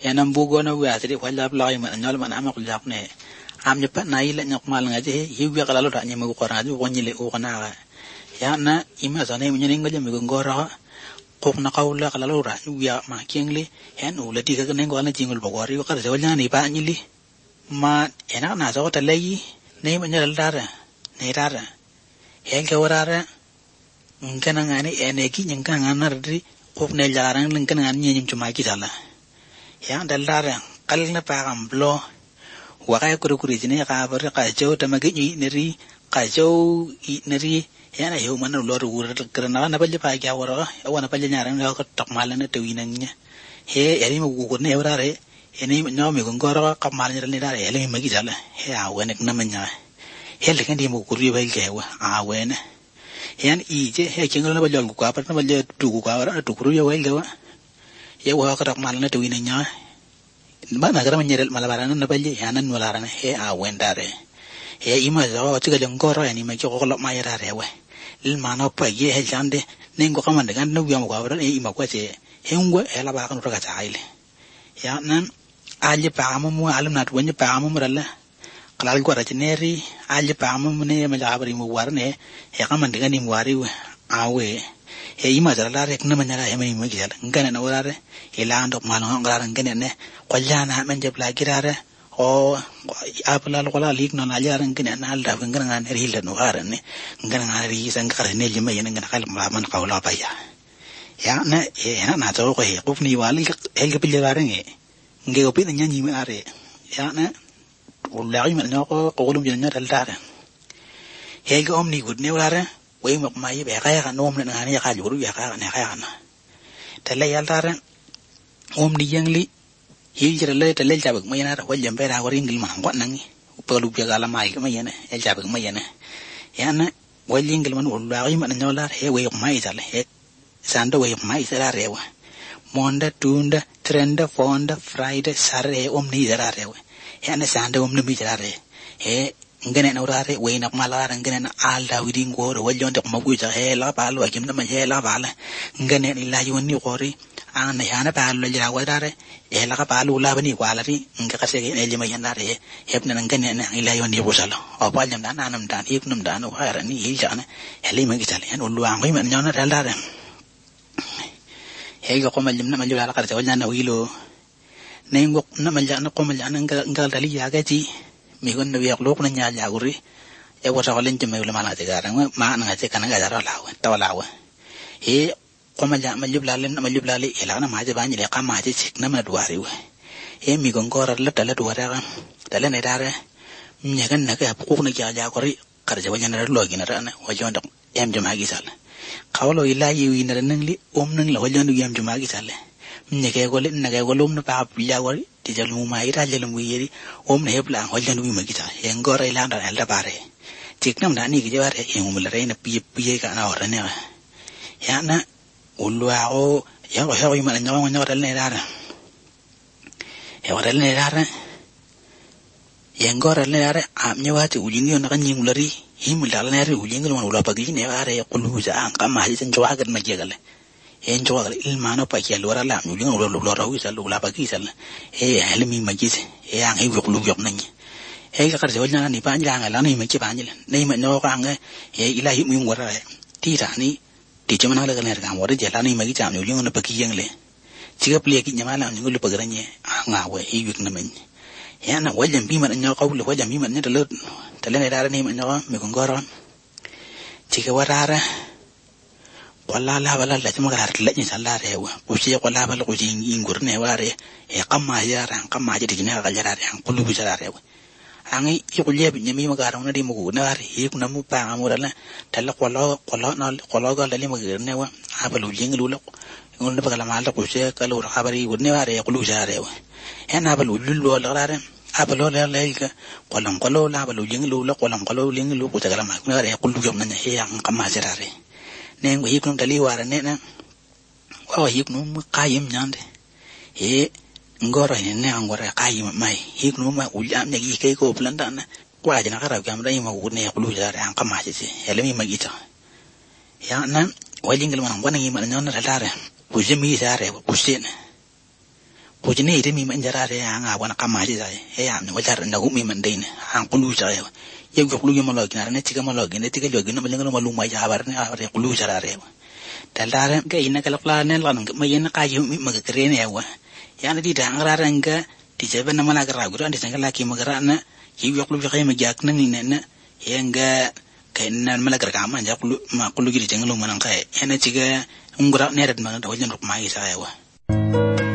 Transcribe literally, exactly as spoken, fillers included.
enam bugo na wa tiri kwala blay man nyol man amak jak ne am nyepat na ile nyok mal ngaje hiwi kala lo tanya mu korang ju wonyile o kana ya na ima sane mu nyening ngaje mu ngora kok na kaula kala lo ra ya ma kiengli hen u le ti ka ne ngol na jingul bogori ka se wanya ni pa nyili ma ena na so ta lei ne ma nyal dara ne dara hen ke warara ngana ngani ene ki nyang ngana ri kok ne jarang ling kana ngani nyim cuma ki sala ya daldara kal na pa kam blo wa ka kuru kuru jine ka bar ka jo ta magi ni neri ka jo i neri ya na yo man lo ru ru krana na balle pa kya wara wa na balle nyaran ka tok mal na to winan nya he eri mu gu ne wara re eni no mi gon goro ka mal ni ni dare ele mi magi sala he a wa ne na manya he le kan di mu kuru ba ke wa a wa ne yan i je he king na balle ku ka pa na balle tu ku ka wara tu kuru yo wa ga ya wa ka dak mal na to winan nya ba na gara manyel malabaran na balle yanan walaran he a wendare he ima zo tiga jongoro yani ma ko lo ma yara rewe il mano pa ye he jande nengo kamande kan no biam ko awra e ima ko se he ngwe he la ba kan ro ka taile ya nan aje pa mu mu alam na to nye pa mu rala kalal ko ra chineri aje pa mu ne ma jabari mu warne he kamande kan ni mu wari awe he ima zala rek na manyara he mai mai gala ngana na warare ilando malo ngara ngene ne kwallana men je bla girare o apla lo la lik no na jara ngene na alda ngana ngane ri le no gara ne ngana ngane ri sang kare ne je mai ngana kal ma man qawla pa ya ya na e na na to ko he ko ni wali he ke pille gara nge nge ko pin nya ni ma are ya na wallahi man no ko ko lu je nya dal dara he ko om ni gud ne warare we mok mai be ka ya nom na ni ka juru ya ka ne ka na tele yal dara om ni yang li hi jira le tele jabak mai na ko jembe ra ko ringil ma ko nangi pelu be gala mai ko mai ne el jabak mai ne ya na wa ringil man wala ai man nyola he we mai sale he sando we mai sala rewa monda tunda trenda fonda friday sare om ni dara rewa ya na sando om ni mi dara re he ngene na urare we na malara ngene na alda widin go ro wajon de ma guja he la ba lo kim na ma he la ba la ngene ni la yoni gori an ya na ba lo jira wadare e la ka ba lo la bani kwa la ri nga ka se ge ne jima yanda re heb na ngene na ila yoni go sala o ba jam na nam dan ik nam dan o ha ra ni hi ja na he li ma gi sala en lu an ko man nyona dal dare he go ko ma jim na ma jula la ka se wanya na wilo ne ngo na ma ja na ko ma ja na ngal dali ya ga ji mi gon no yak lok na nya ja guri e wata walen jeme wala mala te garang ma na te kana ga dara lawa ta lawa e ko ma ja ma jubla len ma jubla le ela na ma je ban le ka ma je sik na ma duari we e mi gon gora la tala duara ga tala ne dare nya gan na ga ko na ja ja guri kar je wanya na lo gi na na wajon da em je ma gi sal khawlo ila yi wi na nang li om nang la wajon du yam je ma gi sal nya ke go le na ga go lum na pa ya gori ti jalu ma ira jalu mu yeri om ne hebla wajon du mi ma gi sal en gora ila da alda bare tik nam da ni gi bare en um la reina pi pi ka na ora ne ya na ulwa o ya go ya go ma na ngo ngo dal ne dara e ora ne dara en gora ne dara am ne wa ti ulini na kan yin ulari him dal ne ri ulini no ula pagi ne bare qulu ja an kam ma ji sen jawa gan ma jegale en jawa gal il mano pa ki alora la ulini no lo lo rawi sal ula pagi sal e halmi ma ji e an he qulu yok nan he ka kar se wajna ni pa njang la ni ma ki pa ni nei ma no ka nge e ilahi mu ngora ti ra ni ti chama na la ne ka mo re je la ni ma ki cham ni ulini no pa ki yang le ti ga ple ki nyama la ni lu pa ga nye nga we e yuk na men ya na wajan bi man nyo qawlu wajan bi man ne tele tele ne dara ni man nyo mi ko ngoro ti ke warara wala la wala la tuma gar la ni sala rewa ko ci ko la bal ko ci ngur ne ware e qamma yara qamma ji dine ga jara an kullu bi jara rewa angi yi ko lebi ni mi ma gar na di mu na ware yi ko na mu pa mu dala tele ko lo ko lo na ko lo ga le ma gar ne wa abalu jingi lu la ngon na bagala mal ko ci ka lo khabari ne ware ko lu jara rewa en abalu lullo la rare abalo la la ka qolam qolo la abalu jing lu la qolam qolo ling lu ko tagala ma ko re qulu jom na he yang kama jarare ne ngo hiknum dali wara ne na wa hiknum qayim nyande he ngoro ne ngoro qayim mai hiknum ma uljam ne gi kay ko planda na kwa jina kara gam dai ma ko ne qulu jarare an kama ji helmi ma gita ya na wajingil ma ngwana ngi ma nyonna dare ko jemi sare ko sen pojine ide mi manjara re anga wana kamaji sai he ya ni wajar na humi mandine an kulu sai ye go kulu mo logina ne tiga mo logina tiga logina mo lenga mo luma ya bar ne are kulu jara re daldare ga ina kala plane lan ma yena ka yu mi maga krene yawa ya na di dangra ranga di jebe na mana gara guru andi sangala ki magara na ye go kulu ga ma jak na ni ne yenga kainna mala gara kama ja kulu ma kulu gi jenglo manan kai ena tiga ngura ne red ma da wajen ruk mai sai yawa